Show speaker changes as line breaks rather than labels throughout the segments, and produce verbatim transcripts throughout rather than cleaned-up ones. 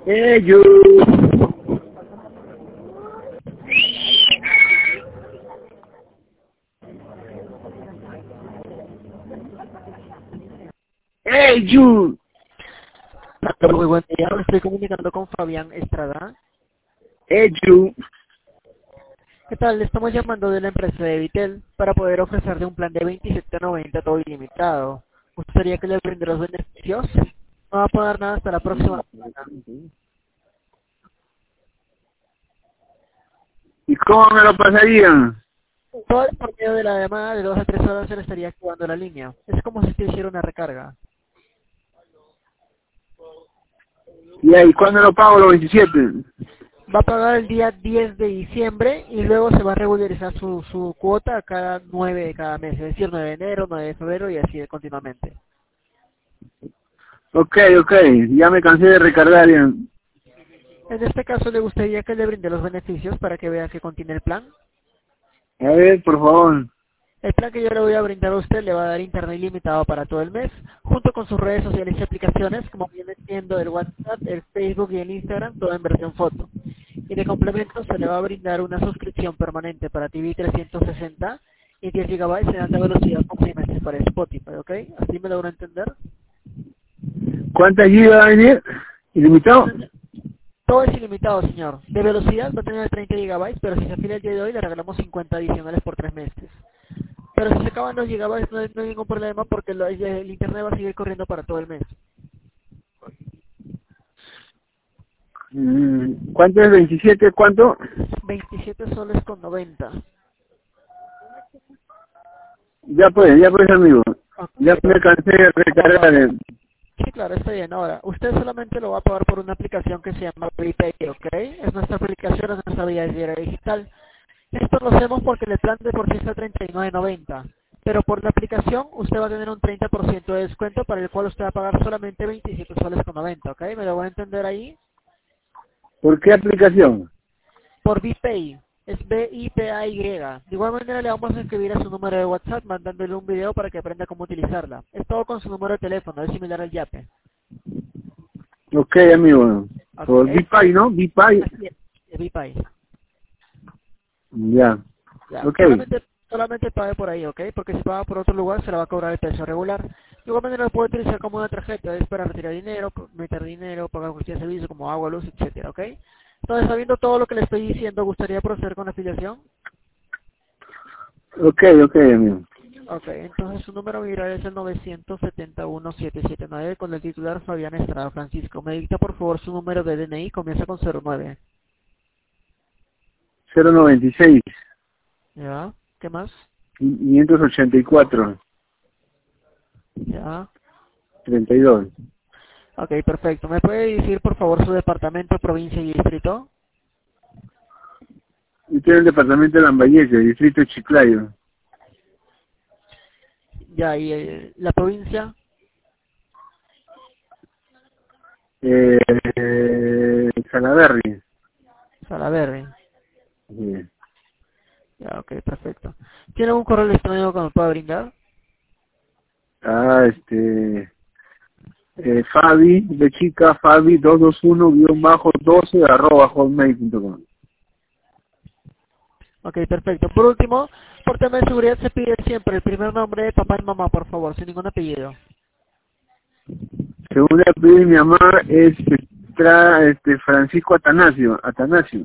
Ellos. Ellos.
Muy buen día, me estoy comunicando con Fabián Estrada.
Ellos.
¿Qué tal? Le estamos llamando de la empresa de Vitel para poder ofrecerle un plan de veintisiete noventa todo ilimitado. ¿Gustaría que le brinde los beneficios? No va a pagar nada hasta la próxima semana.
¿Y cómo me lo pasarían?
Todo el por medio de la llamada de dos a tres horas se le estaría activando la línea. Es como si te hiciera una recarga.
¿Y ahí cuándo lo pago los veintisiete?
Va a pagar el día diez de diciembre y luego se va a regularizar su, su cuota a cada nueve de cada mes. Es decir, nueve de enero, nueve de febrero y así continuamente.
Ok, ok, ya me cansé de recargar ya.
En este caso, ¿le gustaría que le brinde los beneficios para que vea que contiene el plan?
A ver, por favor.
El plan que yo le voy a brindar a usted le va a dar internet ilimitado para todo el mes, junto con sus redes sociales y aplicaciones, como viene siendo el WhatsApp, el Facebook y el Instagram, todo en versión foto. Y de complemento se le va a brindar una suscripción permanente para T V trescientos sesenta y diez gigabytes en alta velocidad con seis meses para Spotify, ¿ok? ¿Así me logro entender?
¿Cuántas gigas va a venir? ¿Ilimitado?
Todo es ilimitado, señor. De velocidad va a tener treinta gigabytes, pero si se afila el día de hoy le regalamos cincuenta adicionales por tres meses. Pero si se acaban los gigabytes no hay, no hay ningún problema porque lo, el internet va a seguir corriendo para todo el mes.
Mm, ¿Cuánto es veintisiete? ¿Cuánto?
veintisiete soles con noventa.
Ya pues, ya pues amigo. Ya
Okay.
me cansé de recargar. eh.
Sí, claro, está bien. Ahora, usted solamente lo va a pagar por una aplicación que se llama Prepay, ¿ok? Es nuestra aplicación, es nuestra billetera digital. Esto lo hacemos porque el plan de por sí está treinta y nueve noventa. Pero por la aplicación usted va a tener un treinta por ciento de descuento para el cual usted va a pagar solamente veintisiete soles con noventa, ¿ok? ¿Me lo voy a entender ahí?
¿Por qué aplicación?
Por BPay. Es B I P A Y. De igual manera le vamos a escribir a su número de WhatsApp mandándole un video para que aprenda cómo utilizarla. Es todo con su número de teléfono, es similar al Yape.
Ok, amigo.
Ok,
Por
este,
Bipay, ¿no? Bipay.
así es, es BPay.
Ya.
Ya,
Ok.
solamente, solamente pague por ahí, ¿ok? Porque si paga por otro lugar se le va a cobrar el precio regular. De igual manera lo puede utilizar como una tarjeta, es para retirar dinero, meter dinero, pagar cualquier servicio como agua, luz, etcétera, ¿ok? Entonces, sabiendo todo lo que le estoy diciendo, ¿gustaría proceder con la afiliación?
Ok, ok, amigo.
Ok, entonces su número viral es el nueve siete uno siete siete nueve con el titular Fabián Estrada Francisco. Me dicta por favor su número de D N I, comienza con cero nueve.
cero noventa y seis.
¿Ya? ¿Qué más?
quinientos ochenta y cuatro.
¿Ya?
treinta y dos.
Ok, perfecto. ¿Me puede decir por favor su departamento, provincia y distrito?
Yo estoy en el departamento de Lambayeque, distrito de Chiclayo.
Ya, ¿y eh, la provincia?
Eh, eh, Salaberry.
Salaberry.
Sí.
Ya, ok, perfecto. ¿Tiene algún correo electrónico que me pueda brindar?
Ah, este... Eh, Fabi, de chica, Fabi doscientos veintiuno doce arroba hotmail punto com.
Ok, perfecto. Por último, por tema de seguridad se pide siempre el primer nombre de papá y mamá, por favor, sin ningún apellido.
Según le pide mi mamá, es Estra- este, Francisco Atanasio. Atanasio.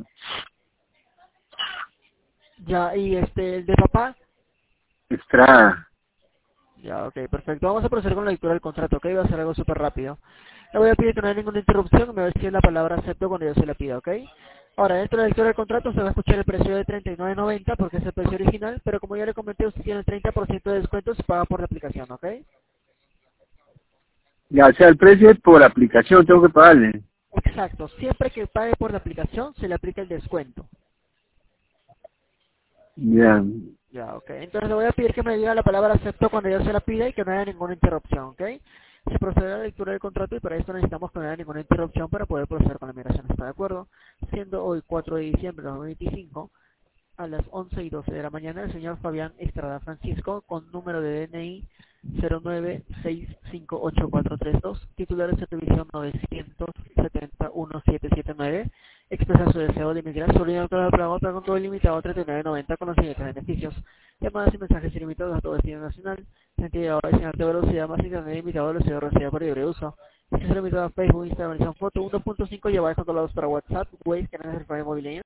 Ya, y este, el de papá.
Estrada.
Ya, ok, perfecto. Vamos a proceder con la lectura del contrato, ok, va a ser algo súper rápido. Le voy a pedir que no haya ninguna interrupción, me va a decir la palabra acepto cuando yo se la pida, ok. Ahora, dentro de la lectura del contrato se va a escuchar el precio de treinta y nueve noventa porque es el precio original, pero como ya le comenté, usted tiene el treinta por ciento de descuento si paga por la aplicación, ok.
Ya, o sea, el precio es por aplicación, tengo que pagarle.
Exacto, siempre que pague por la aplicación se le aplica el descuento.
Ya.
Ya, ok. Entonces le voy a pedir que me diga la palabra acepto cuando yo se la pida y que no haya ninguna interrupción, ok. Se procede a la lectura del contrato y para esto necesitamos que no haya ninguna interrupción para poder proceder con la migración. ¿Está de acuerdo? Siendo hoy cuatro de diciembre de dos mil veinticinco a las once y doce de la mañana el señor Fabián Estrada Francisco con número de D N I cero nueve seis cinco ocho cuatro tres dos, titular de servicio nueve siete cero uno siete siete nueve, expresa su deseo de emigrar su línea de pago con todo ilimitado treinta y nueve noventa con los siguientes beneficios: llamadas y mensajes ilimitados a todo destino nacional, cantidad de horas de velocidad más internet ilimitado, velocidad velocidad por libre uso, acceso limitado a Facebook, Instagram y foto, uno punto cinco llevadas controlados para WhatsApp, Waze, canales de móvil